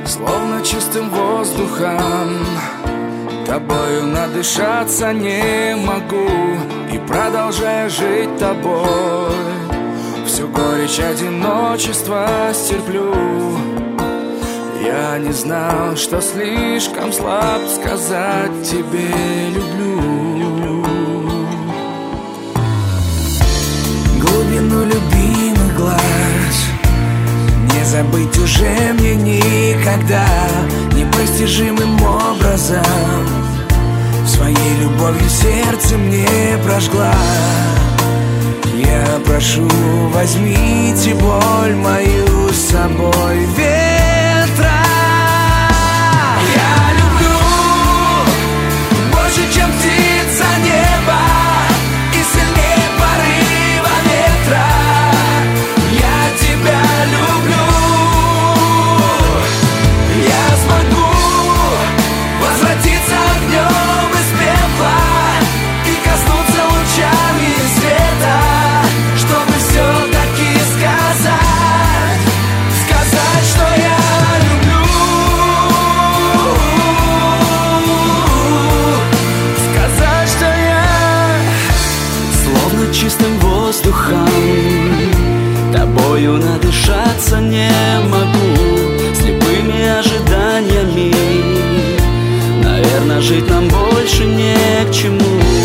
Словно чистым воздухом, тобою надышаться не могу. И продолжая жить тобой, всю горечь одиночества стерплю. Я не знал, что слишком слаб сказать тебе люблю. Глубину любимых глаз не забыть уже мне никогда. Непостижимым образом своей любовью сердце мне прожгла. Я прошу, возьмите боль мою с собой в ветра. Я люблю больше, чем птица неба, и сильнее порыва ветра. Я тебя люблю. Я смогу возвратиться огнем из пепла и коснуться лучами света, чтобы все-таки сказать, что я люблю. Сказать, что я словно чистым воздухом, тобою надышаться не могу. Слепыми ожиданиями, наверное, жить нам больше не к чему.